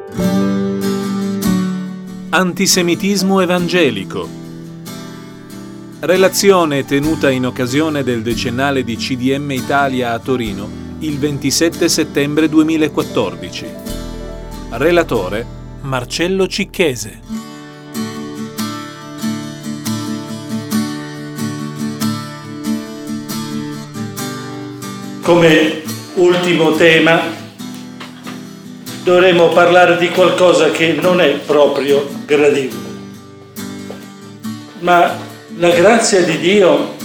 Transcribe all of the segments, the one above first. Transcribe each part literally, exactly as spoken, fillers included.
Antisemitismo evangelico. Relazione tenuta in occasione del decennale di C D M Italia a Torino il ventisette settembre duemilaquattordici. Relatore Marcello Cicchese. Come ultimo tema dovremo parlare di qualcosa che non è proprio gradevole, ma la grazia di Dio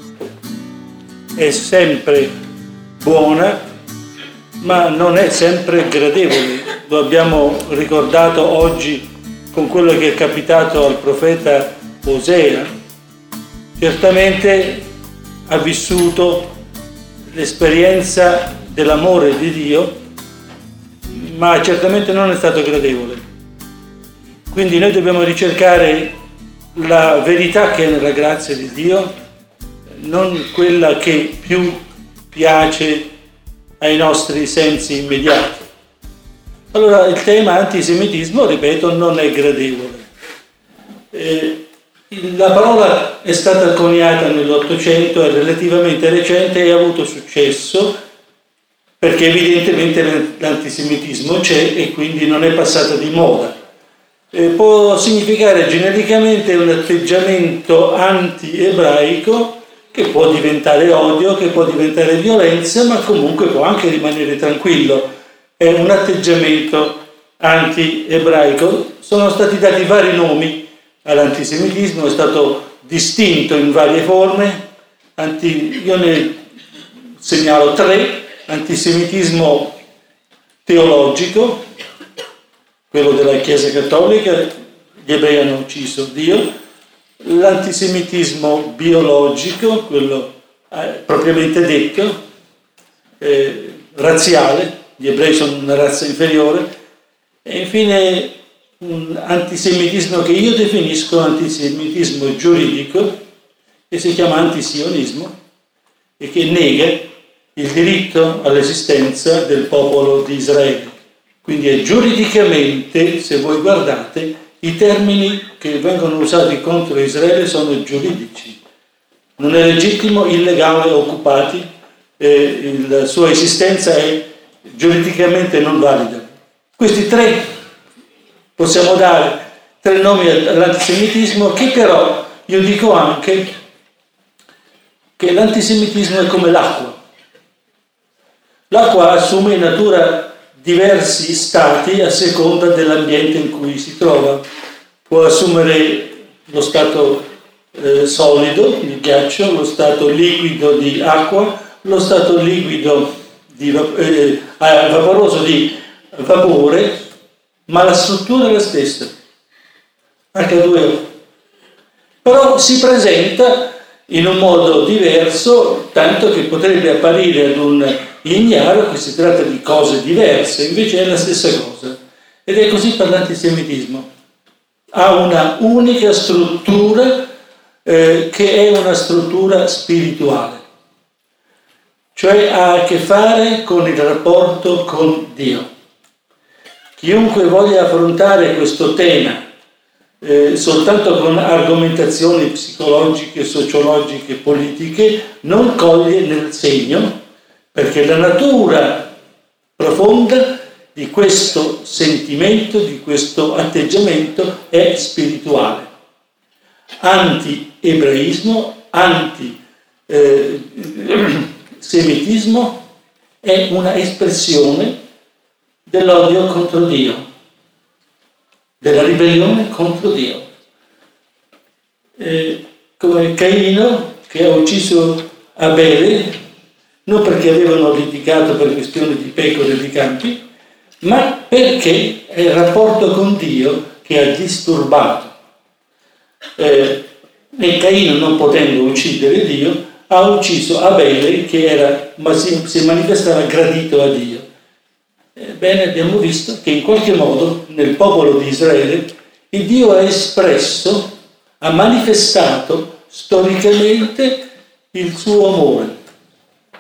è sempre buona, ma non è sempre gradevole. Lo abbiamo ricordato oggi con quello che è capitato al profeta Osea. Certamente ha vissuto l'esperienza dell'amore di Dio, ma certamente non è stato gradevole. Quindi noi dobbiamo ricercare la verità che è nella grazia di Dio, non quella che più piace ai nostri sensi immediati. Allora il tema antisemitismo, ripeto, non è gradevole. Eh, la parola è stata coniata nell'Ottocento, è relativamente recente e ha avuto successo perché evidentemente l'antisemitismo c'è e quindi non è passata di moda. Eh, può significare genericamente un atteggiamento anti-ebraico che può diventare odio, che può diventare violenza, ma comunque può anche rimanere tranquillo. È un atteggiamento anti-ebraico. Sono stati dati vari nomi all'antisemitismo, è stato distinto in varie forme. Anti, io ne segnalo tre. Antisemitismo teologico, quello della Chiesa Cattolica, gli ebrei hanno ucciso Dio. L'antisemitismo biologico, quello eh, propriamente detto, eh, razziale, gli ebrei sono una razza inferiore, e infine un antisemitismo che io definisco antisemitismo giuridico, che si chiama antisionismo e che nega il diritto all'esistenza del popolo di Israele. Quindi è giuridicamente, se voi guardate, i termini che vengono usati contro Israele sono giuridici. Non è legittimo, illegale, occupati, eh, la sua esistenza è giuridicamente non valida. Questi tre possiamo dare tre nomi all'antisemitismo, che però io dico anche che l'antisemitismo è come l'acqua. L'acqua assume in natura diversi stati a seconda dell'ambiente in cui si trova. Può assumere lo stato eh, solido di ghiaccio, lo stato liquido di acqua, lo stato liquido di eh, vaporoso di vapore, ma la struttura è la stessa, acca due o. Però si presenta in un modo diverso, tanto che potrebbe apparire ad un ignaro che si tratta di cose diverse, invece è la stessa cosa. Ed è così per l'antisemitismo. Ha una unica struttura eh, che è una struttura spirituale, cioè ha a che fare con il rapporto con Dio. Chiunque voglia affrontare questo tema eh, soltanto con argomentazioni psicologiche, sociologiche, politiche, non coglie nel segno, perché la natura profonda di questo sentimento, di questo atteggiamento è spirituale. Anti-ebraismo, anti-semitismo è una espressione dell'odio contro Dio, della ribellione contro Dio. Eh, come Caino, che ha ucciso Abele, non perché avevano litigato per questioni di pecore e di campi, ma perché è il rapporto con Dio che ha disturbato. Eh, e Caino, non potendo uccidere Dio, ha ucciso Abele, che era, ma si, si manifestava gradito a Dio. Ebbene, abbiamo visto che in qualche modo nel popolo di Israele il Dio ha espresso, ha manifestato storicamente il suo amore.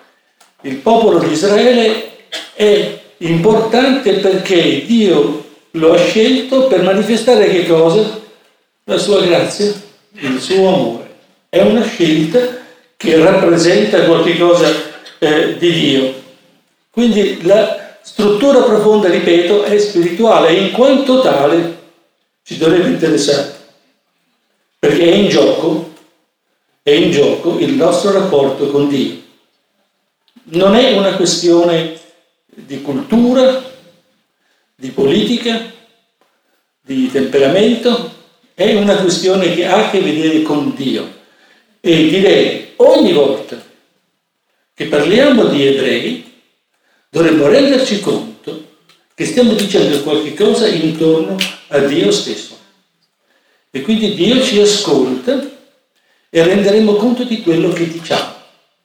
Il popolo di Israele è importante perché Dio lo ha scelto per manifestare che cosa? La sua grazia, il suo amore. È una scelta che rappresenta qualcosa eh, di Dio. Quindi la struttura profonda, ripeto, è spirituale e in quanto tale ci dovrebbe interessare, perché è in gioco, è in gioco il nostro rapporto con Dio. Non è una questione di cultura, di politica, di temperamento, è una questione che ha a che vedere con Dio. E direi, ogni volta che parliamo di ebrei, dovremmo renderci conto che stiamo dicendo qualche cosa intorno a Dio stesso. E quindi Dio ci ascolta e renderemo conto di quello che diciamo.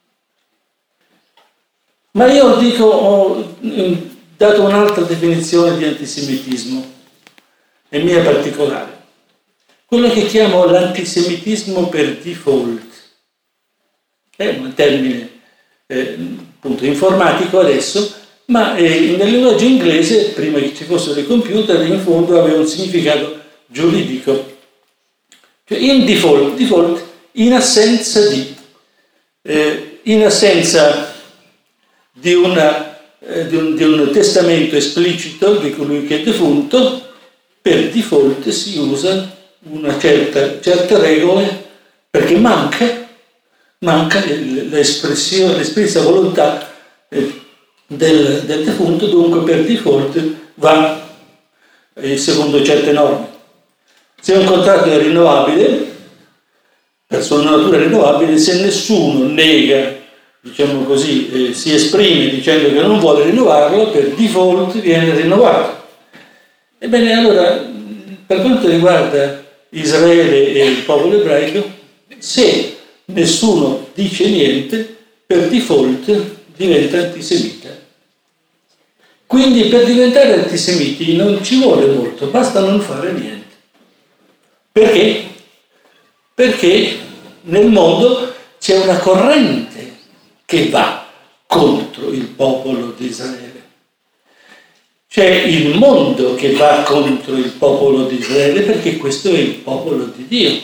Ma io dico, ho dato un'altra definizione di antisemitismo, e mia particolare. Quello che chiamo l'antisemitismo per default. È un termine eh, appunto informatico adesso, ma eh, nel linguaggio inglese, prima che ci fossero i computer, in fondo aveva un significato giuridico. Cioè in default, default in assenza di, eh, in assenza di, una, eh, di, un, di un testamento esplicito di colui che è defunto, per default si usa una certa, certe regole, perché manca, manca l'espressione, l'espressa volontà eh, del, del defunto, dunque per default va eh, secondo certe norme. Se un contratto è rinnovabile, per sua natura rinnovabile, se nessuno nega, diciamo così, eh, si esprime dicendo che non vuole rinnovarlo, per default viene rinnovato. Ebbene, allora, per quanto riguarda Israele e il popolo ebraico, se nessuno dice niente, per default diventa antisemita. Quindi per diventare antisemiti non ci vuole molto, basta non fare niente. Perché? Perché nel mondo c'è una corrente che va contro il popolo di Israele. C'è il mondo che va contro il popolo di Israele, perché questo è il popolo di Dio.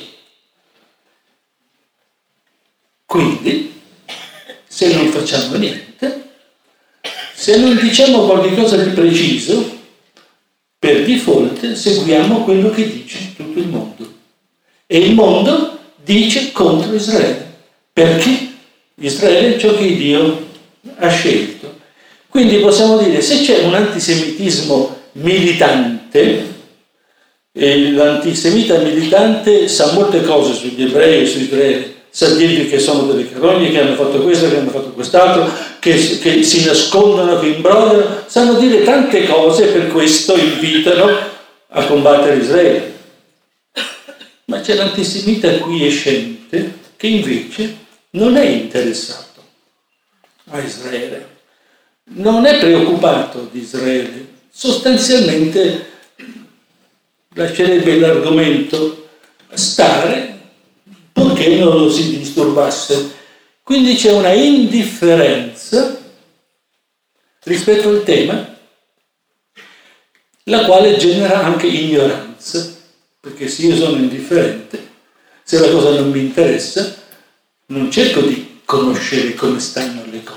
Quindi, se non facciamo niente, se non diciamo qualcosa di preciso, per default seguiamo quello che dice tutto il mondo. E il mondo dice contro Israele, perché Israele è ciò che Dio ha scelto. Quindi possiamo dire, se c'è un antisemitismo militante, e l'antisemita militante sa molte cose sugli ebrei e su Israele, sa dirvi che sono delle carogne, che hanno fatto questo, che hanno fatto quest'altro, che, che si nascondono, che imbrogliano, sanno dire tante cose, per questo invitano a combattere Israele. Ma c'è l'antisemita quiescente che invece non è interessato a Israele, non è preoccupato di Israele, sostanzialmente lascerebbe l'argomento stare purché non lo si disturbasse. Quindi c'è una indifferenza rispetto al tema, la quale genera anche ignoranza, perché se io sono indifferente, se la cosa non mi interessa, non cerco di conoscere come stanno le cose.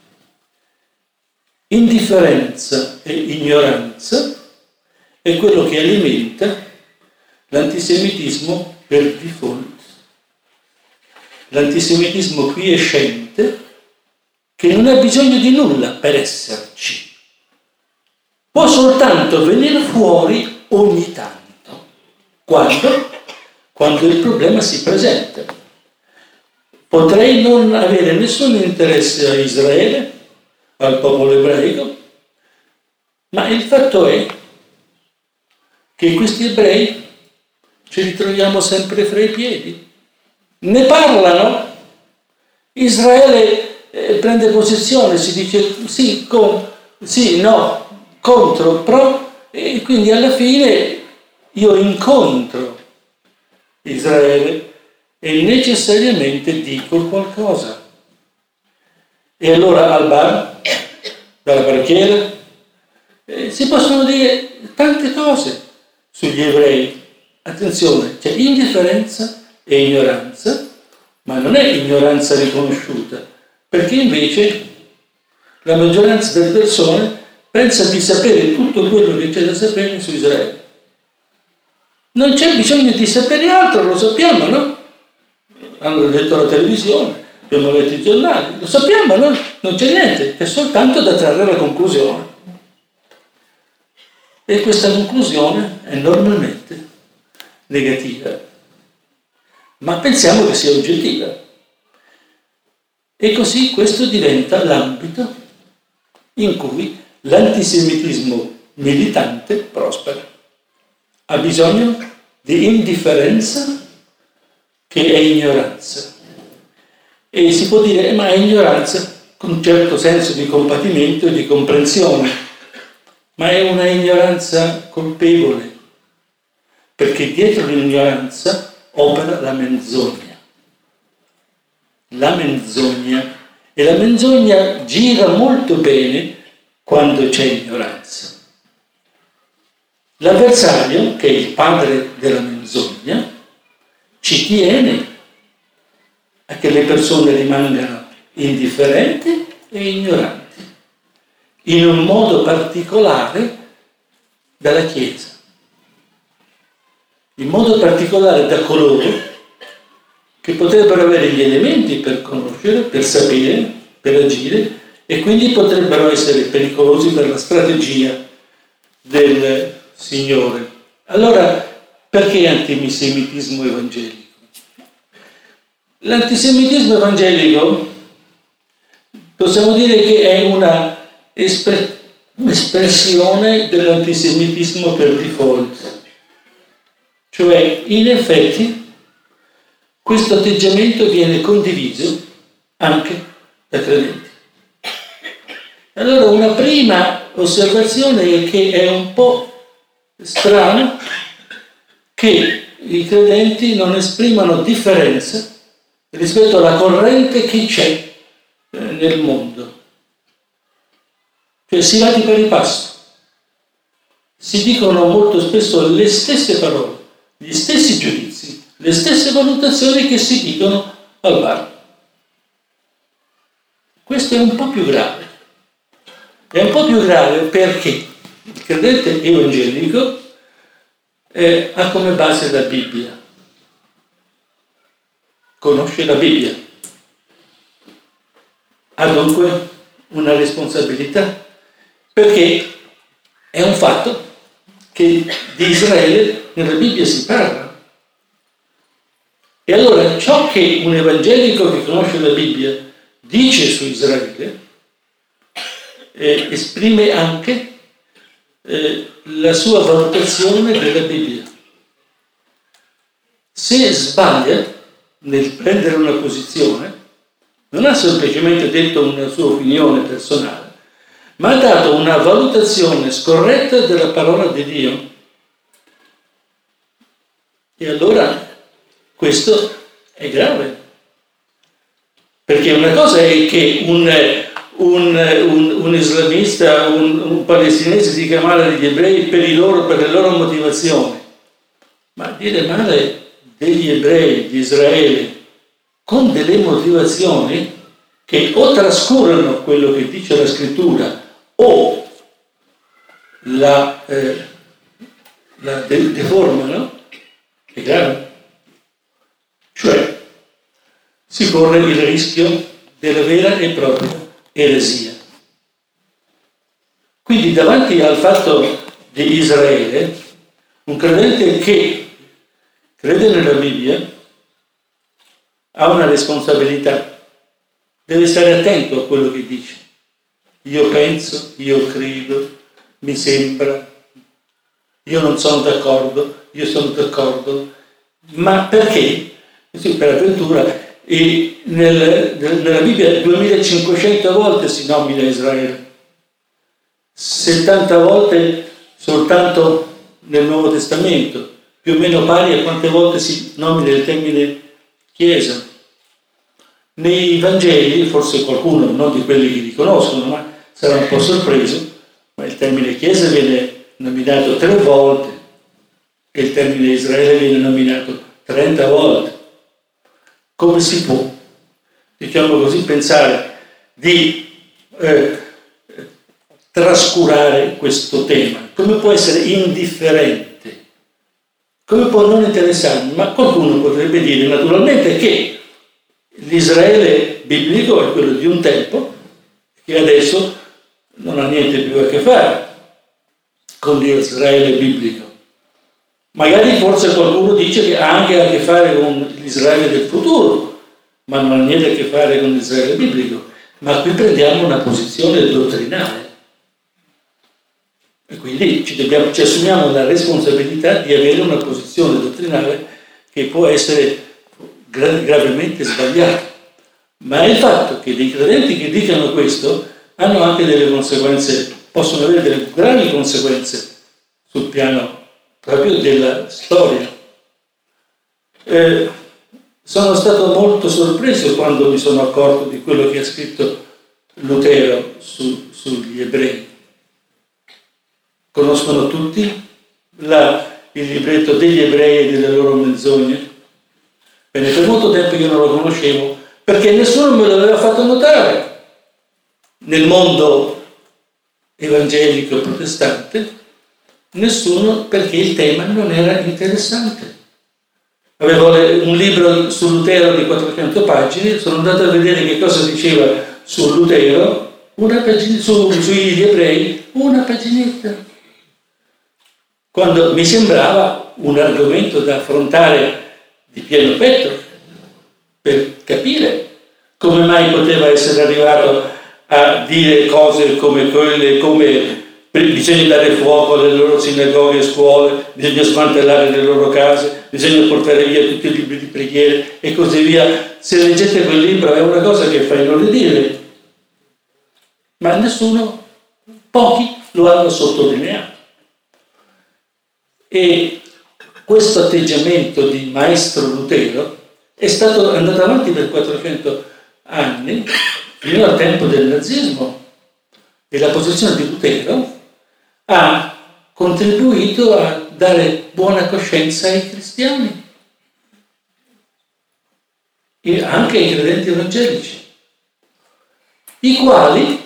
Indifferenza e ignoranza è quello che alimenta l'antisemitismo per default. L'antisemitismo quiescente che non ha bisogno di nulla per esserci. Può soltanto venire fuori ogni tanto. Quando? Quando il problema si presenta. Potrei non avere nessun interesse a Israele, al popolo ebraico, ma il fatto è che questi ebrei ci ritroviamo sempre fra i piedi. Ne parlano, Israele eh, prende posizione, si dice sì, con, sì, no, contro, pro, e quindi alla fine io incontro Israele e necessariamente dico qualcosa. E allora al bar, dalla parrucchiera, eh, si possono dire tante cose sugli ebrei. Attenzione, c'è indifferenza e ignoranza, ma non è ignoranza riconosciuta, perché invece la maggioranza delle persone pensa di sapere tutto quello che c'è da sapere su Israele. Non c'è bisogno di sapere altro, lo sappiamo, no? Hanno letto la televisione, abbiamo letto i giornali, lo sappiamo, no? Non c'è niente, è soltanto da trarre la conclusione. E questa conclusione è normalmente negativa, ma pensiamo che sia oggettiva. E così questo diventa l'ambito in cui l'antisemitismo militante prospera. Ha bisogno di indifferenza che è ignoranza. E si può dire, eh, ma è ignoranza con un certo senso di compatimento e di comprensione, ma è una ignoranza colpevole, perché dietro l'ignoranza opera la menzogna. La menzogna. E la menzogna gira molto bene quando c'è ignoranza. L'avversario, che è il padre della menzogna, ci tiene a che le persone rimangano indifferenti e ignoranti, in un modo particolare dalla Chiesa, in modo particolare da coloro che potrebbero avere gli elementi per conoscere, per sapere, per agire, e quindi potrebbero essere pericolosi per la strategia del Signore. Allora, perché antisemitismo evangelico? L'antisemitismo evangelico possiamo dire che è una espre- espressione dell'antisemitismo per default. Cioè, in effetti, questo atteggiamento viene condiviso anche da credenti. Allora, una prima osservazione è che è un po' strano che i credenti non esprimano differenza rispetto alla corrente che c'è nel mondo. Cioè si va di pari passo. Si dicono molto spesso le stesse parole, gli stessi giudizi, le stesse valutazioni che si dicono al bar. Questo è un po' più grave. È un po' più grave perché il credente evangelico eh, ha come base la Bibbia. Conosce la Bibbia. Ha dunque una responsabilità, perché è un fatto che di Israele nella Bibbia si parla. E allora ciò che un evangelico che conosce la Bibbia dice su Israele eh, esprime anche eh, la sua valutazione della Bibbia. Se sbaglia nel prendere una posizione, non ha semplicemente detto una sua opinione personale, ma ha dato una valutazione scorretta della parola di Dio. E allora questo è grave. Perché una cosa è che un, un, un, un islamista, un, un palestinese dica male degli ebrei per, i loro, per le loro motivazioni, ma dire male degli ebrei di Israele con delle motivazioni che o trascurano quello che dice la scrittura o la, eh, la de- deformano, è grave. Cioè si corre il rischio della vera e propria eresia. Quindi davanti al fatto di Israele, un credente che crede nella Bibbia ha una responsabilità, deve stare attento a quello che dice. Io penso, io credo, mi sembra, io non sono d'accordo, io sono d'accordo, ma perché? Sì, per avventura, e nel, nella Bibbia duemilacinquecento volte si nomina Israele, settanta volte soltanto nel Nuovo Testamento, più o meno pari a quante volte si nomina il termine Chiesa. Nei Vangeli, forse qualcuno, non di quelli che li conoscono, ma sarà un po' sorpreso, ma il termine Chiesa viene nominato tre volte e il termine Israele viene nominato trenta volte. Come si può, diciamo così, pensare di eh, trascurare questo tema? Come può essere indifferente? Come può non interessarmi? Ma qualcuno potrebbe dire naturalmente che l'Israele biblico è quello di un tempo che adesso non ha niente più a che fare con l'Israele biblico. Magari forse qualcuno dice che ha anche a che fare con l'Israele del futuro, ma non ha niente a che fare con l'Israele biblico. Ma qui prendiamo una posizione dottrinale. E quindi ci, dobbiamo, ci assumiamo la responsabilità di avere una posizione dottrinale che può essere gra- gravemente sbagliata. Ma è il fatto che dei credenti che dicano questo hanno anche delle conseguenze, possono avere delle gravi conseguenze sul piano proprio della storia. Eh, sono stato molto sorpreso quando mi sono accorto di quello che ha scritto Lutero su, sugli ebrei. Conoscono tutti la, il libretto degli ebrei e delle loro menzogne? Bene, per molto tempo io non lo conoscevo perché nessuno me l'aveva fatto notare. Nel mondo evangelico protestante nessuno, perché il tema non era interessante. Avevo un libro su Lutero di quattrocento pagine, sono andato a vedere che cosa diceva su Lutero, una pagina, su, sugli ebrei, una paginetta. Quando mi sembrava un argomento da affrontare di pieno petto per capire come mai poteva essere arrivato a dire cose come quelle, come bisogna dare fuoco alle loro sinagoghe e scuole, bisogna smantellare le loro case, bisogna portare via tutti i libri di preghiere e così via. Se leggete quel libro è una cosa che fa inorridire, ma nessuno, pochi lo hanno sottolineato. E questo atteggiamento di maestro Lutero è stato andato avanti per quattrocento anni, fino al tempo del nazismo, e la posizione di Lutero ha contribuito a dare buona coscienza ai cristiani e anche ai credenti evangelici, i quali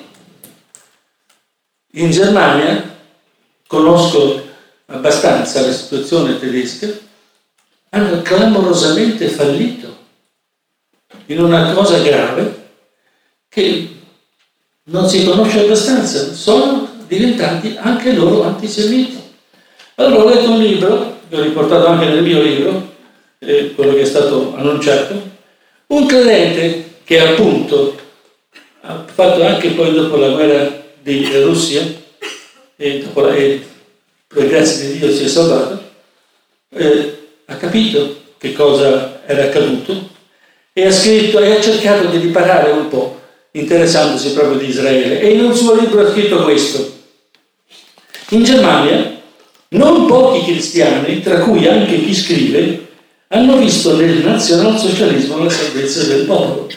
in Germania, conosco abbastanza la situazione tedesca, hanno clamorosamente fallito in una cosa grave che non si conosce abbastanza, sono diventati anche loro antisemiti. Allora ho letto un libro, che ho riportato anche nel mio libro, eh, quello che è stato annunciato, un credente che appunto ha fatto anche poi dopo la guerra di Russia, e dopo la, e per grazia di Dio si è salvato, eh, ha capito che cosa era accaduto e ha scritto e ha cercato di riparare un po', interessandosi proprio di Israele, e in un suo libro ha scritto questo: in Germania non pochi cristiani, tra cui anche chi scrive, hanno visto nel nazionalsocialismo la salvezza del popolo.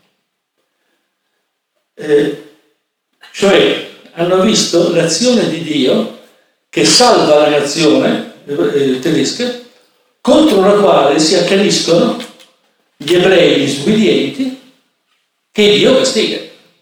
Eh, cioè hanno visto l'azione di Dio che salva la nazione eh, tedesca, contro la quale si accaniscono gli ebrei disubbidienti che Dio castiga.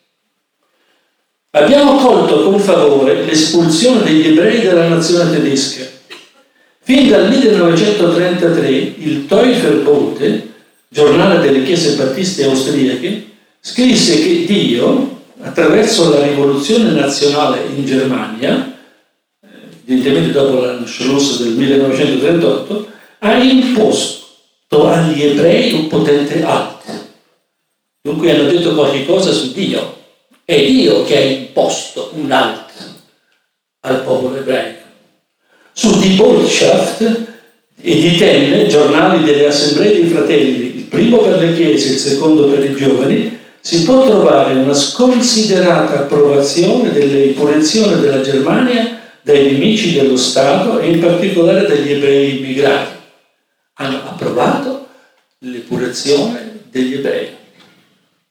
Abbiamo colto con favore l'espulsione degli ebrei dalla nazione tedesca. Fin dal millenovecentotrentatré il Täuferbote, giornale delle chiese battiste austriache, scrisse che Dio, attraverso la rivoluzione nazionale in Germania, evidentemente dopo l'Anschluss del millenovecentotrentotto, ha imposto agli ebrei un potente arte. Dunque hanno detto qualche cosa su Dio. È Dio che ha imposto un arte al popolo ebraico. Su Die Botschaft e di Tenne, giornali delle assemblee dei fratelli, il primo per le chiese, il secondo per i giovani, si può trovare una sconsiderata approvazione dell'epurazione della Germania dai nemici dello Stato e in particolare dagli ebrei immigrati. Hanno approvato l'epurazione degli ebrei.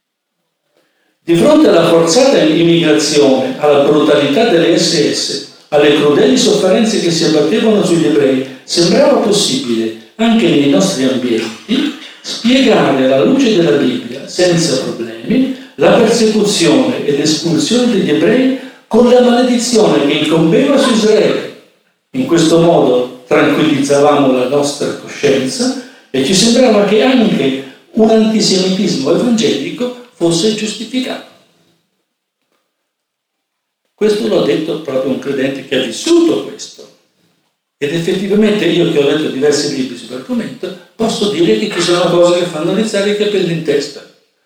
Di fronte alla forzata immigrazione, alla brutalità delle esse esse, alle crudeli sofferenze che si abbattevano sugli ebrei, sembrava possibile, anche nei nostri ambienti, spiegare alla luce della Bibbia, senza problemi, la persecuzione ed espulsione degli ebrei con la maledizione che incombeva su Israele. In questo modo tranquillizzavamo la nostra coscienza e ci sembrava che anche un antisemitismo evangelico fosse giustificato. Questo l'ho detto proprio un credente che ha vissuto questo. Ed effettivamente io che ho letto diversi libri sull'argomento posso dire che ci sono cose che fanno rizzare i capelli in testa.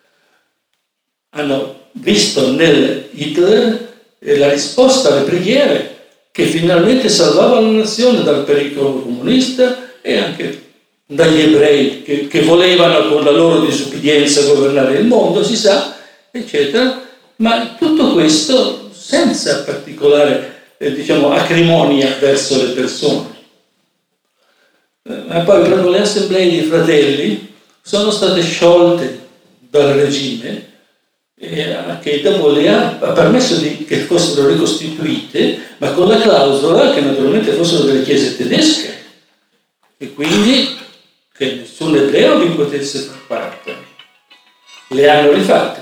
Hanno visto nel Hitler la risposta alle preghiere che finalmente salvava la nazione dal pericolo comunista e anche dagli ebrei che, che volevano con la loro disubbidienza governare il mondo, si sa, eccetera. Ma tutto questo senza particolare eh, diciamo acrimonia verso le persone. Eh, ma poi proprio le assemblee di fratelli sono state sciolte dal regime eh, che dopo le ha, ha permesso di, che fossero ricostituite, ma con la clausola che naturalmente fossero delle chiese tedesche e quindi che nessun ebreo vi potesse far parte. Le hanno rifatte.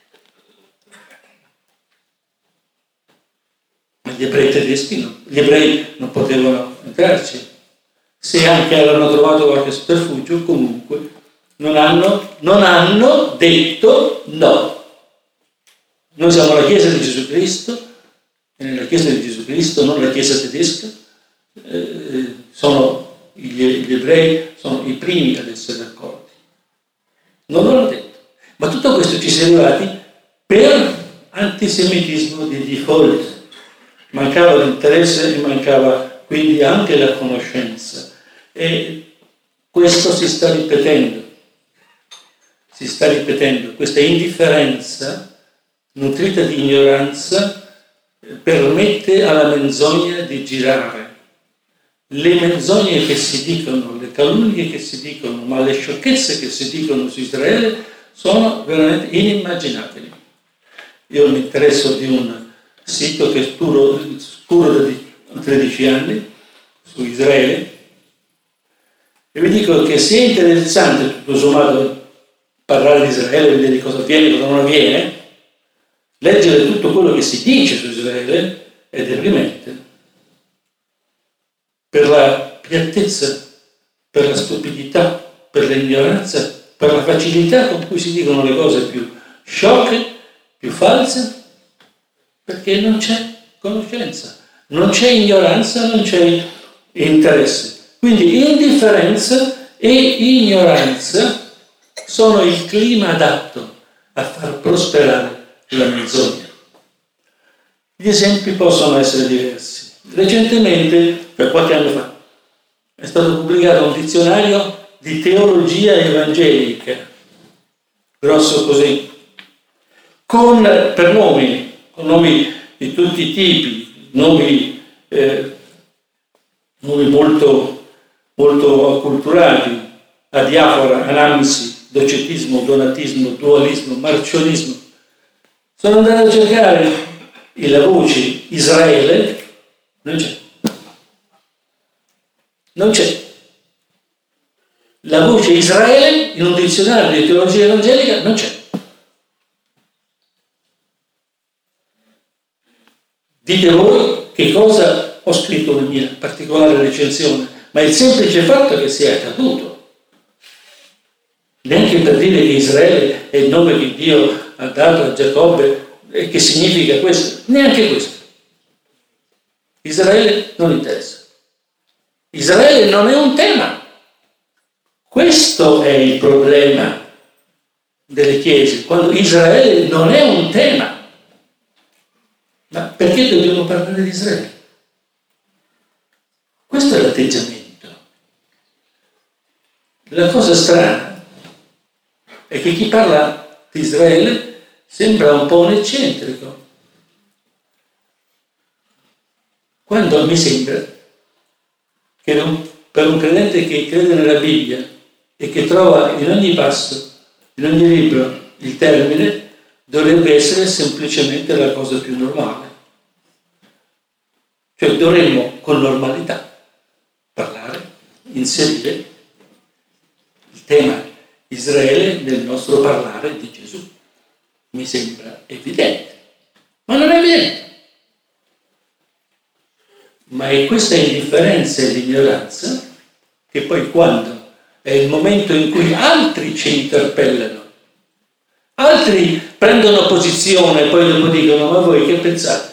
Ma gli ebrei tedeschi no, gli ebrei non potevano entrarci. Se anche avevano trovato qualche sotterfugio, comunque non hanno, non hanno detto no. Noi siamo la Chiesa di Gesù Cristo, e nella Chiesa di Gesù Cristo, non la Chiesa tedesca, eh, sono gli, gli ebrei sono i primi ad essere accolti. Non l'hanno detto. Ma tutto questo ci si è arrivati per antisemitismo di default. Mancava l'interesse e mancava quindi anche la conoscenza. E questo si sta ripetendo. Si sta ripetendo. Questa indifferenza nutrita di ignoranza permette alla menzogna di girare. Le menzogne che si dicono, le calunnie che si dicono, ma le sciocchezze che si dicono su Israele sono veramente inimmaginabili. Io mi interesso di un sito che scuro, scuro da tredici anni su Israele e vi dico che sia interessante tutto sommato parlare di Israele, vedere di cosa avviene, cosa non avviene, leggere tutto quello che si dice su Israele è deprimente. Per la piattezza, per la stupidità, per l'ignoranza, per la facilità con cui si dicono le cose più sciocche, più false, perché non c'è conoscenza, non c'è ignoranza, non c'è interesse. Quindi indifferenza e ignoranza sono il clima adatto a far prosperare la menzogna. Gli esempi possono essere diversi. Recentemente, per qualche anno fa, è stato pubblicato un dizionario di teologia evangelica, grosso così, con per nomi, con nomi di tutti i tipi, nomi, eh, nomi molto, molto acculturati, adiafora, anamsi, docetismo, donatismo, dualismo, marcionismo. Sono andato a cercare la voce Israele, non c'è. Non c'è. La voce Israele in un dizionario di teologia evangelica non c'è. Dite voi che cosa ho scritto nella mia particolare recensione, ma il semplice fatto che sia accaduto. Neanche per dire che Israele è il nome che Dio ha dato a Giacobbe e che significa questo, neanche questo. Israele non interessa. Israele non è un tema. Questo è il problema delle chiese, quando Israele non è un tema. Ma perché dobbiamo parlare di Israele? Questo è l'atteggiamento. La cosa strana è che chi parla di Israele sembra un po' un eccentrico, quando mi sembra che non, per un credente che crede nella Bibbia e che trova in ogni passo, in ogni libro, il termine, dovrebbe essere semplicemente la cosa più normale. Cioè dovremmo con normalità parlare, inserire il tema Israele nel nostro parlare di Gesù. Mi sembra evidente, ma non è evidente. Ma è questa indifferenza e l'ignoranza che poi, quando è il momento in cui altri ci interpellano, altri prendono posizione e poi dopo dicono: ma voi che pensate?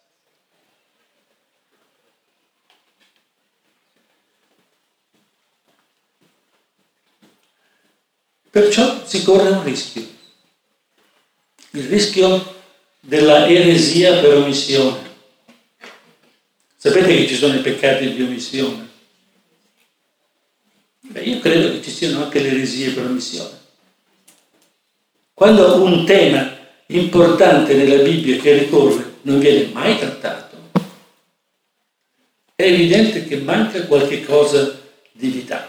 Perciò si corre un rischio, il rischio della eresia per omissione. Sapete che ci sono i peccati di omissione? Beh, io credo che ci siano anche le eresie per omissione. Quando un tema importante nella Bibbia che ricorre non viene mai trattato, è evidente che manca qualche cosa di vitale.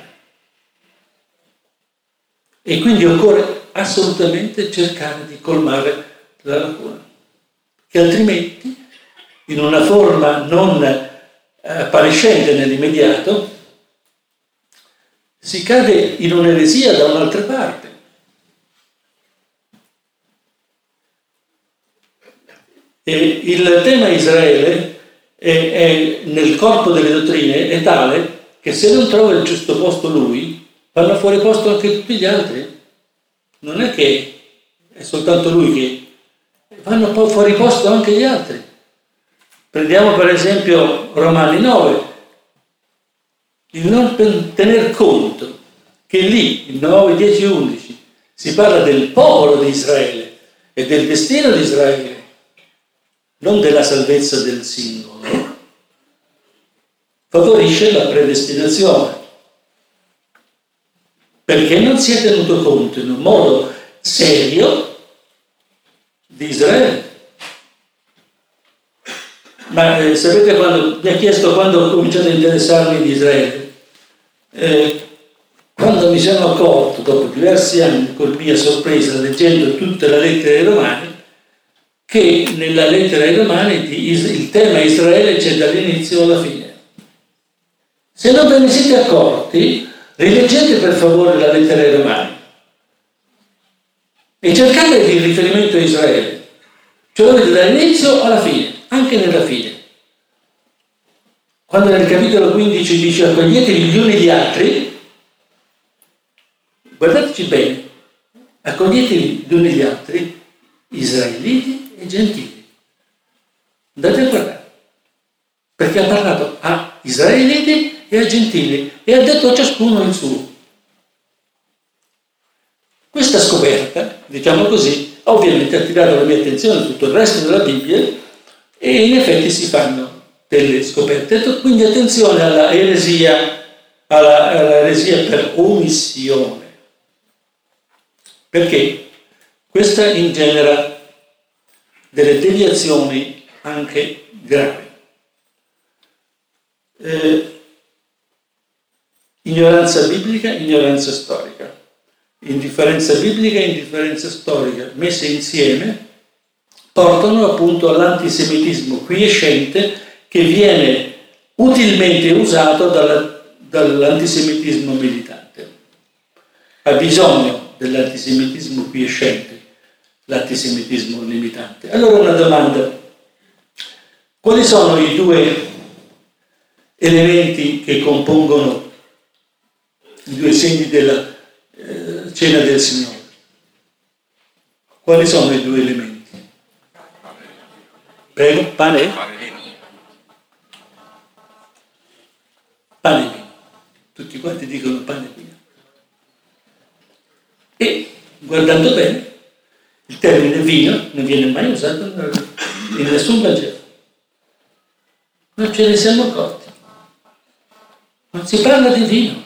E quindi occorre assolutamente cercare di colmare la lacuna, che altrimenti, in una forma non eh, appariscente nell'immediato, si cade in un'eresia da un'altra parte. E il tema Israele è, è, nel corpo delle dottrine è tale che se non trova il giusto posto lui, vanno fuori posto anche tutti gli altri. Non è che è soltanto lui che... vanno poi fuori posto anche gli altri. Prendiamo per esempio Romani nove. Il non tener conto che lì, il nove, dieci, undici, si parla del popolo di Israele e del destino di Israele, non della salvezza del singolo, favorisce la predestinazione. Perché non si è tenuto conto in un modo serio di Israele. Ma eh, sapete, quando mi ha chiesto quando ho cominciato a interessarmi di Israele, eh, quando mi sono accorto, dopo diversi anni, con mia sorpresa, leggendo tutta la lettera ai Romani, che nella lettera ai Romani di Is- il tema Israele c'è dall'inizio alla fine. Se non ve ne siete accorti, rileggete per favore la lettera ai Romani e cercate il riferimento a Israele, cioè lo vedete dall'inizio alla fine, anche nella fine. Quando nel capitolo quindici dice accoglietevi gli uni gli altri, guardateci bene, accoglietevi gli uni gli altri, israeliti e gentili. Andate a guardare, perché ha parlato a israeliti e a gentili e ha detto a ciascuno il suo. Questa scoperta, diciamo così, ovviamente ha attirato la mia attenzione su tutto il resto della Bibbia e in effetti si fanno delle scoperte. Quindi attenzione alla eresia, alla, alla eresia per omissione, perché questa ingenera delle deviazioni anche gravi. Eh, ignoranza biblica, ignoranza storica. Indifferenza biblica e indifferenza storica messe insieme portano appunto all'antisemitismo quiescente che viene utilmente usato dalla, dall'antisemitismo militante. Ha bisogno dell'antisemitismo quiescente, l'antisemitismo limitante. Allora una domanda: quali sono i due elementi che compongono i due segni della eh, cena del Signore? Quali sono i due elementi? Prego, pane? Pane e vino. Tutti quanti dicono pane e vino. E guardando bene, il termine vino non viene mai usato in nessun Vangelo. Non ce ne siamo accorti. Non si parla di vino.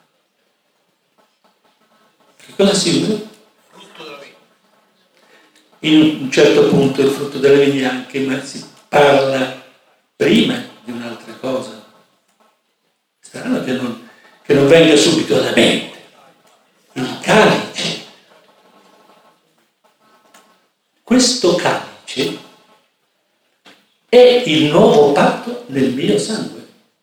Che cosa si usa? Frutto della vigna. In un certo punto il frutto della vigna anche, ma si parla prima di un'altra cosa. Strano che non, che non venga subito alla mente. Il calice. Questo calice è il nuovo patto nel mio sangue.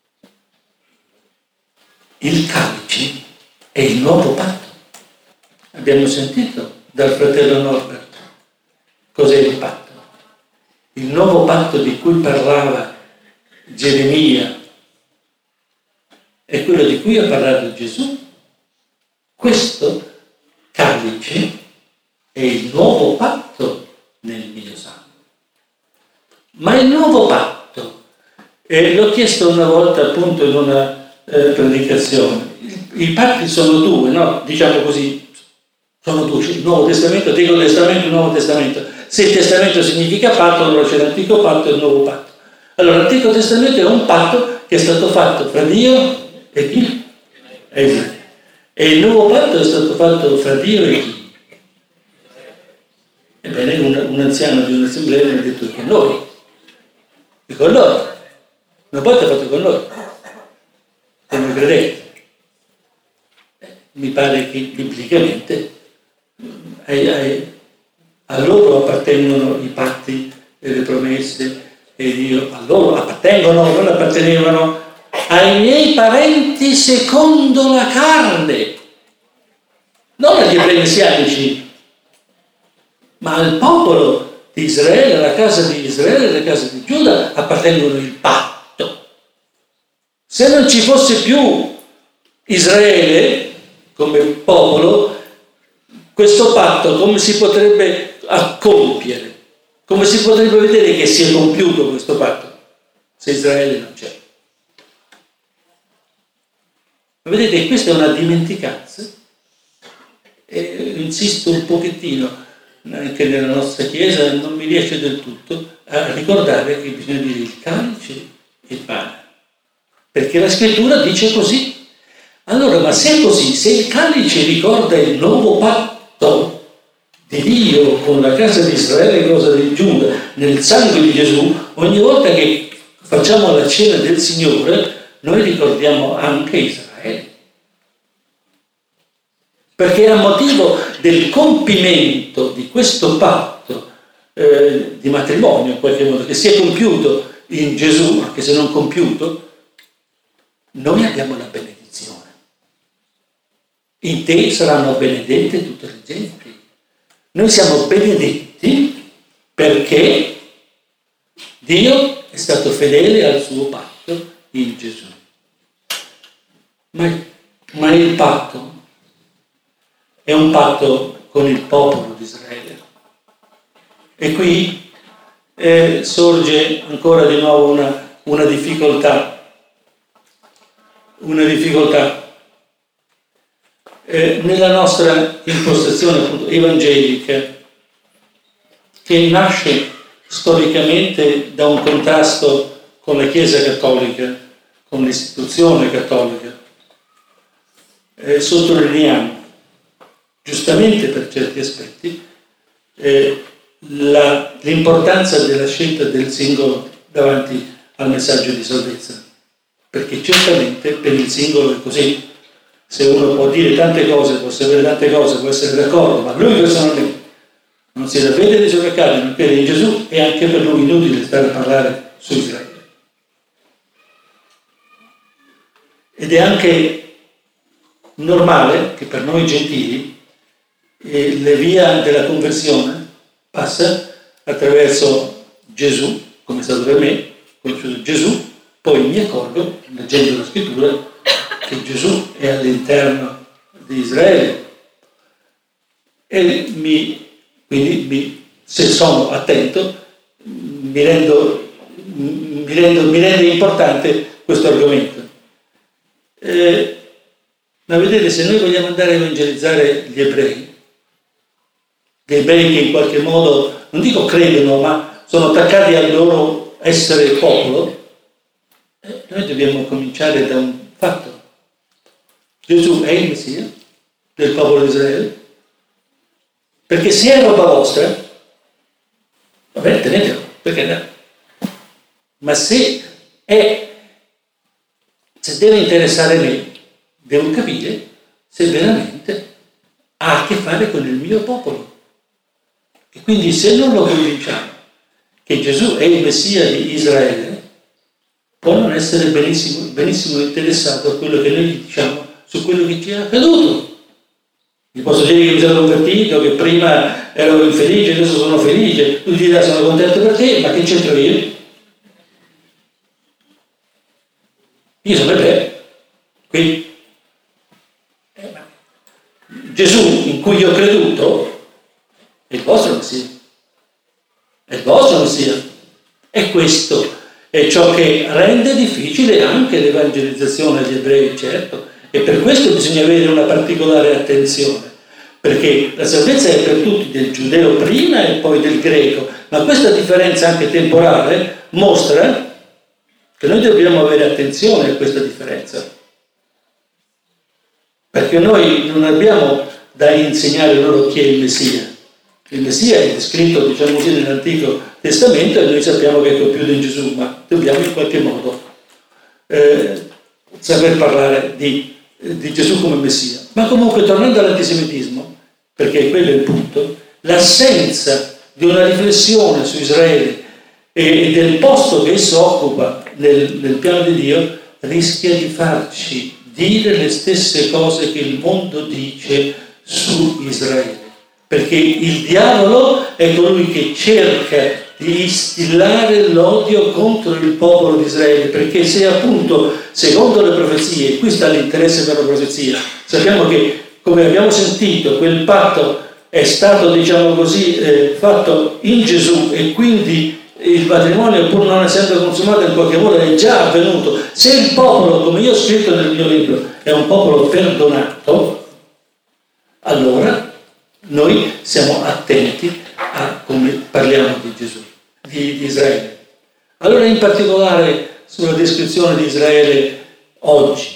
Il calice è il nuovo patto. Abbiamo sentito dal fratello Norbert cos'è il patto. Il nuovo patto di cui parlava Geremia è quello di cui ha parlato Gesù. Questo calice è il nuovo patto nel mio sangue. Ma il nuovo patto, eh, l'ho chiesto una volta appunto in una eh, predicazione, I, i patti sono due, no? Diciamo così, sono due, il Nuovo Testamento, Antico Testamento, il Nuovo Testamento. Se il Testamento significa patto, allora c'è l'Antico patto e il Nuovo patto. Allora l'Antico Testamento è un patto che è stato fatto fra Dio e chi? E Dio. E il Nuovo patto è stato fatto fra Dio e chi? Ebbene, un, un anziano di un'assemblea mi ha detto che noi. E con loro. Un patto è fatto con loro. Come credenti. Mi pare che biblicamente ai, ai, a loro appartengono i patti e le promesse e Dio a loro appartengono, non appartenevano ai miei parenti secondo la carne, non agli ebrei messianici, ma al popolo di Israele, alla casa di Israele, alla casa di Giuda appartengono il patto. Se non ci fosse più Israele come popolo, questo patto come si potrebbe compiere? Come si potrebbe vedere che si è compiuto questo patto se Israele non c'è? Ma vedete, questa è una dimenticanza e insisto un pochettino anche nella nostra Chiesa, non mi riesce del tutto a ricordare che bisogna dire il calice e il pane, perché la scrittura dice così. Allora, ma se è così, se il calice ricorda il nuovo patto di Dio con la casa di Israele e cosa di Giuda nel sangue di Gesù, ogni volta che facciamo la cena del Signore noi ricordiamo anche Israele, perché a motivo del compimento di questo patto eh, di matrimonio in qualche modo che si è compiuto in Gesù, anche se non compiuto, noi abbiamo la benedizione. In te saranno benedette tutte le genti. Noi siamo benedetti perché Dio è stato fedele al suo patto in Gesù. Ma, ma il patto è un patto con il popolo di Israele. E qui eh, sorge ancora di nuovo una, una difficoltà. Una difficoltà. Eh, nella nostra impostazione appunto evangelica, che nasce storicamente da un contrasto con la Chiesa cattolica, con l'istituzione cattolica, eh, sottolineiamo, giustamente per certi aspetti, eh, la, l'importanza della scelta del singolo davanti al messaggio di salvezza, perché certamente per il singolo è così. Se uno può dire tante cose, può sapere tante cose, può essere d'accordo, ma lui personalmente non si ravvede dei suoi peccati, non crede in Gesù, è anche per lui inutile stare a parlare su Israele. Ed è anche normale che per noi gentili eh, la via della conversione passa attraverso Gesù, come è stato per me, conosciuto Gesù, poi mi accorgo, leggendo la scrittura, che Gesù è all'interno di Israele e mi, quindi mi, se sono attento mi rendo, mi, rendo, mi rende importante questo argomento. Eh, ma vedete, se noi vogliamo andare a evangelizzare gli ebrei, gli ebrei che in qualche modo, non dico credono, ma sono attaccati al loro essere popolo, eh, noi dobbiamo cominciare da un fatto. Gesù è il Messia del popolo di Israele, perché se è roba vostra, va bene, tenetelo, perché no? Ma se è, se deve interessare me, devo capire se veramente ha a che fare con il mio popolo. E quindi se non lo convinciamo che Gesù è il Messia di Israele, può non essere benissimo, benissimo interessato a quello che noi diciamo su quello che ci è accaduto. Gli posso dire che mi sono convertito, che prima ero infelice, adesso sono felice, tu dirà sono contento per te, ma che c'entro io? Io sono ebreo. Quindi eh, Gesù in cui io ho creduto è il vostro Messia. È il vostro Messia. E questo è ciò che rende difficile anche l'evangelizzazione agli ebrei, certo. E per questo bisogna avere una particolare attenzione, perché la salvezza è per tutti, del giudeo prima e poi del greco, ma questa differenza anche temporale mostra che noi dobbiamo avere attenzione a questa differenza, perché noi non abbiamo da insegnare loro chi è il Messia. Il Messia è descritto, diciamo così, nell'Antico Testamento e noi sappiamo che è compiuto in Gesù, ma dobbiamo in qualche modo eh, saper parlare di di Gesù come Messia. Ma comunque, tornando all'antisemitismo, perché quello è il punto, l'assenza di una riflessione su Israele e del posto che esso occupa nel, nel piano di Dio rischia di farci dire le stesse cose che il mondo dice su Israele, perché il diavolo è colui che cerca di instillare l'odio contro il popolo di Israele, perché se appunto, secondo le profezie, qui sta l'interesse per la profezia, sappiamo che, come abbiamo sentito, quel patto è stato, diciamo così, eh, fatto in Gesù, e quindi il matrimonio, pur non essendo consumato, in qualche modo è già avvenuto. Se il popolo, come io ho scritto nel mio libro, è un popolo perdonato, allora noi siamo attenti a come parliamo di Gesù, di, di Israele. Allora, in particolare sulla descrizione di Israele oggi.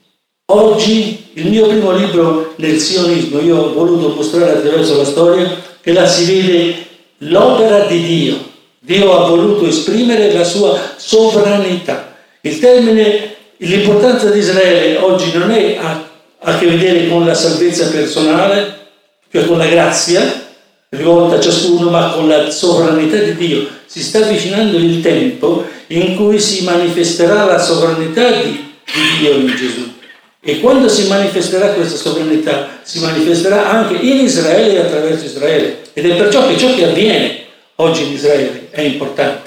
Oggi, il mio primo libro nel sionismo, io ho voluto mostrare attraverso la storia che là si vede l'opera di Dio. Dio ha voluto esprimere la sua sovranità. Il termine, l'importanza di Israele oggi non è a, a che vedere con la salvezza personale, cioè con la grazia rivolta a ciascuno, ma con la sovranità di Dio. Si sta avvicinando il tempo in cui si manifesterà la sovranità di, di Dio in Gesù. E quando si manifesterà questa sovranità, si manifesterà anche in Israele e attraverso Israele. Ed è perciò che ciò che avviene oggi in Israele è importante.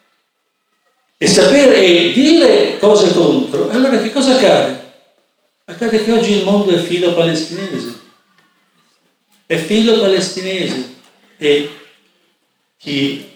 E sapere e dire cose contro. Allora che cosa accade? Accade che oggi il mondo è filo palestinese. È filo palestinese. E chi,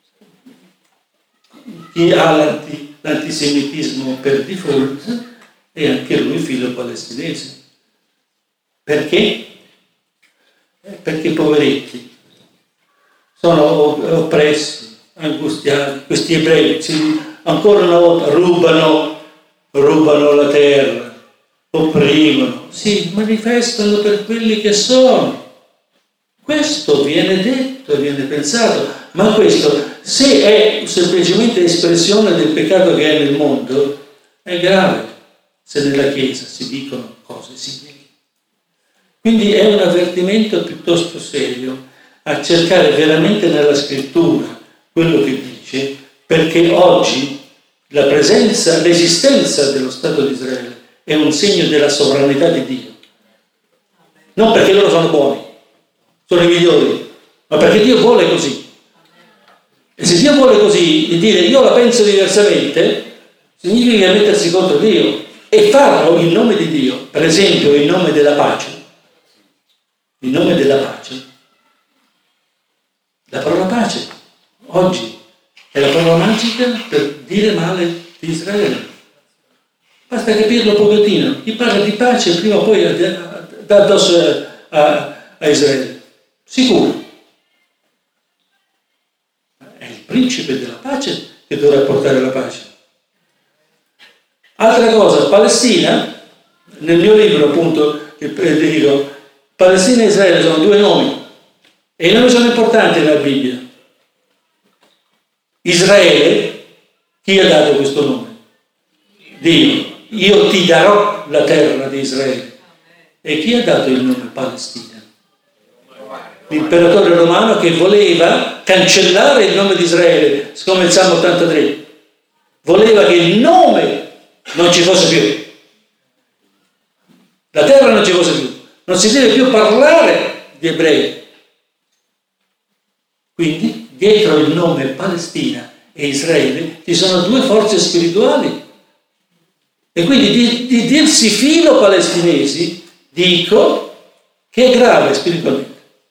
chi ha l'anti, l'antisemitismo per default è anche lui filo palestinese. Perché? Perché poveretti sono oppressi, angustiati. Questi ebrei ancora una volta rubano, rubano la terra, opprimono, si manifestano per quelli che sono. Questo viene detto, viene pensato, ma questo, se è semplicemente espressione del peccato che è nel mondo, è grave se nella Chiesa si dicono cose simili. Quindi è un avvertimento piuttosto serio a cercare veramente nella Scrittura quello che dice, perché oggi la presenza, l'esistenza dello Stato di Israele è un segno della sovranità di Dio. Non perché loro sono buoni, sono i migliori, ma perché Dio vuole così. E se Dio vuole così, di dire io la penso diversamente, significa mettersi contro Dio e farlo in nome di Dio, per esempio in nome della pace. In nome della pace. La parola pace oggi è la parola magica per dire male di Israele. Basta capirlo un pochettino. Chi parla di pace prima o poi dà addosso a, a, a Israele. Sicuro. È il principe della pace che dovrà portare la pace. Altra cosa, Palestina, nel mio libro appunto, che dico, Palestina e Israele sono due nomi e i nomi sono importanti nella Bibbia. Israele, chi ha dato questo nome? Dio. Io ti darò la terra di Israele. E chi ha dato il nome Palestina? l'imperatore romano che voleva cancellare il nome di Israele, come il Salmo ottantatré. Voleva che il nome non ci fosse più. La terra non ci fosse più. Non si deve più parlare di ebrei. Quindi, dietro il nome Palestina e Israele ci sono due forze spirituali. E quindi di, di dirsi filo palestinesi, dico che è grave spiritualmente.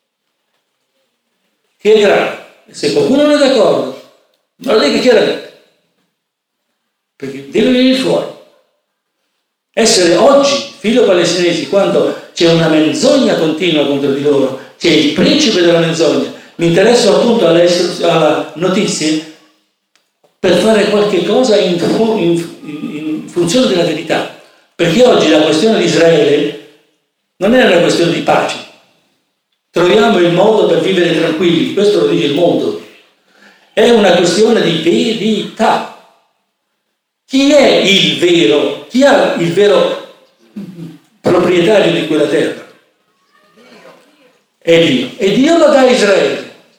Che è grave. E se qualcuno non è d'accordo, non lo dica chiaramente. Perché deve venire fuori. Essere oggi filo palestinesi quando c'è una menzogna continua contro di loro, c'è il principe della menzogna. Mi interesso appunto alle, alle notizie per fare qualche cosa in, in, in funzione della verità. Perché oggi la questione di Israele non è una questione di pace. Troviamo il modo per vivere tranquilli, questo lo dice il mondo. È una questione di verità. Chi è il vero? Chi ha il vero proprietario di quella terra? È Dio. E Dio lo dà a Israele.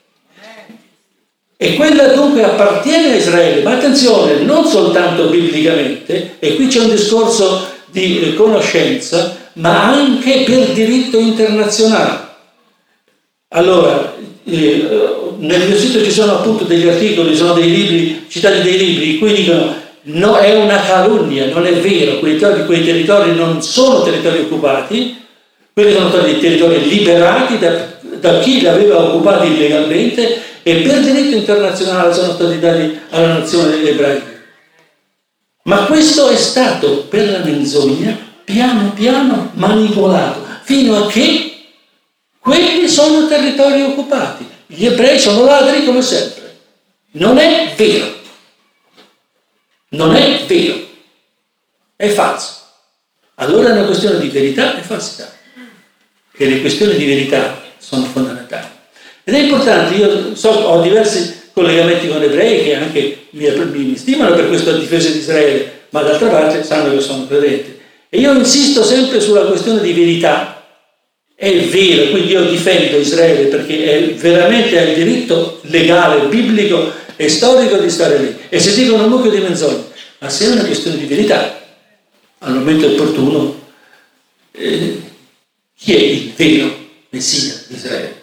E quella dunque appartiene a Israele. Ma attenzione, non soltanto biblicamente, e qui c'è un discorso di conoscenza, ma anche per diritto internazionale. Allora, eh, nel mio sito ci sono appunto degli articoli, sono dei libri, citati dei libri, in cui dicono no, è una calunnia, non è vero, quei territori, quei territori non sono territori occupati, quelli sono stati territori liberati da, da chi li aveva occupati illegalmente e per diritto internazionale sono stati dati alla nazione ebraica. Ma questo è stato per la menzogna piano piano manipolato, fino a che quelli sono territori occupati. Gli ebrei sono ladri come sempre. Non è vero. Non è vero. È falso. Allora è una questione di verità e falsità. E le questioni di verità sono fondamentali. Ed è importante, io so, ho diversi collegamenti con ebrei che anche mi, mi stimano per questa difesa di Israele, ma d'altra parte sanno che sono credente. E io insisto sempre sulla questione di verità. È vero, quindi io difendo Israele perché è veramente ha il diritto legale, biblico e storico di stare lì. E si dicono un mucchio di menzogne. Ma se è una questione di verità, al momento opportuno, eh, chi è il vero Messia di Israele?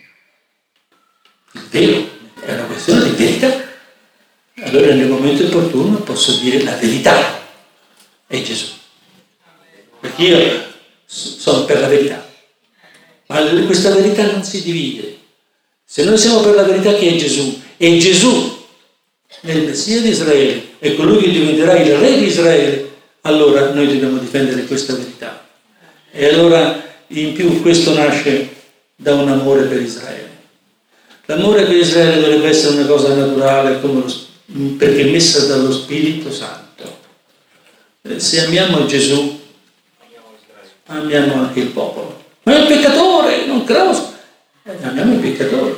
Il vero è una questione di verità. Allora nel momento opportuno posso dire la verità. È Gesù. Perché io sono per la verità. Ma questa verità non si divide. Se noi siamo per la verità che è Gesù, e Gesù nel Messia di Israele è colui che diventerà il re di Israele, allora noi dobbiamo difendere questa verità. E allora in più questo nasce da un amore per Israele. L'amore per Israele dovrebbe essere una cosa naturale, come lo, perché è messa dallo Spirito Santo. Se amiamo Gesù, amiamo anche il popolo. Ma è un peccatore, non credo. Eh, amiamo il peccatore.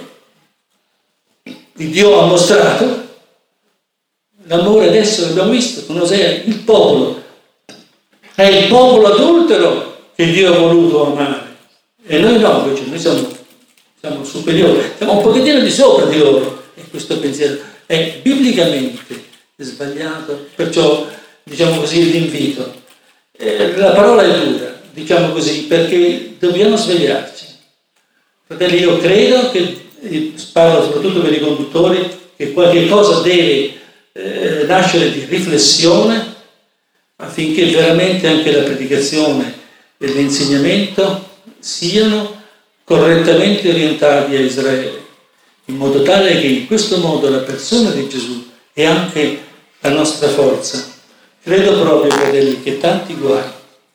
Dio ha mostrato l'amore adesso che abbiamo visto con Osea, il popolo. È il popolo adultero che Dio ha voluto amare. E noi no, invece noi siamo, siamo superiori, siamo un pochettino di sopra di loro. E questo pensiero è biblicamente sbagliato, perciò diciamo così l'invito. Eh, la parola è dura. Diciamo così, perché dobbiamo svegliarci. Fratelli, io credo che, parlo soprattutto per i conduttori, che qualche cosa deve eh, nascere di riflessione affinché veramente anche la predicazione e l'insegnamento siano correttamente orientati a Israele, in modo tale che in questo modo la persona di Gesù è anche la nostra forza. Credo proprio, fratelli, che tanti guai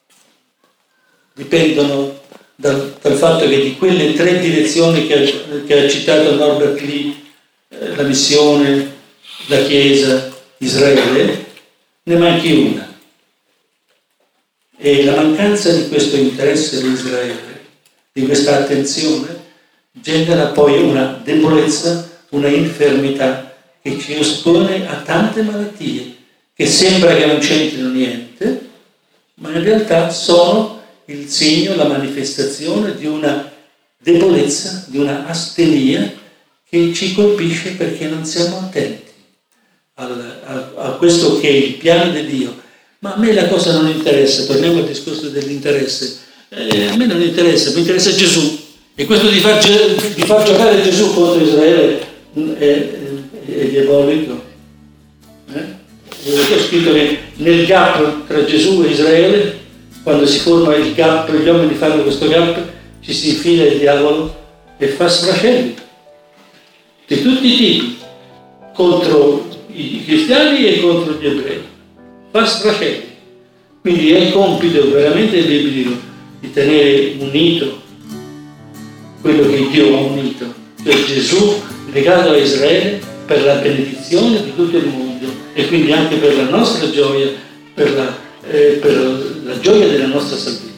dipendono dal, dal fatto che di quelle tre direzioni che ha, che ha citato Norbert Lee, eh, la missione, la Chiesa, Israele, ne manchi una. E la mancanza di questo interesse di Israele, di questa attenzione, genera poi una debolezza, una infermità che ci espone a tante malattie che sembra che non c'entrino niente, ma in realtà sono il segno, la manifestazione di una debolezza, di una astenia che ci colpisce perché non siamo attenti al, a, a questo che è il piano di Dio. Ma a me la cosa non interessa, torniamo al discorso dell'interesse. Eh, a me non interessa, mi interessa Gesù. E questo di far, di far giocare Gesù contro Israele è, è, è diabolico. Eh? Ho scritto che nel gap tra Gesù e Israele, quando si forma il gap, gli uomini fanno questo gap, ci si infila il diavolo e fa sfracelli di tutti i tipi, contro i cristiani e contro gli ebrei. Fa sfracelli. Quindi è compito veramente biblico di tenere unito quello che Dio ha unito, cioè Gesù legato a Israele per la benedizione di tutto il mondo e quindi anche per la nostra gioia, per la, eh, per la gioia della nostra salvezza.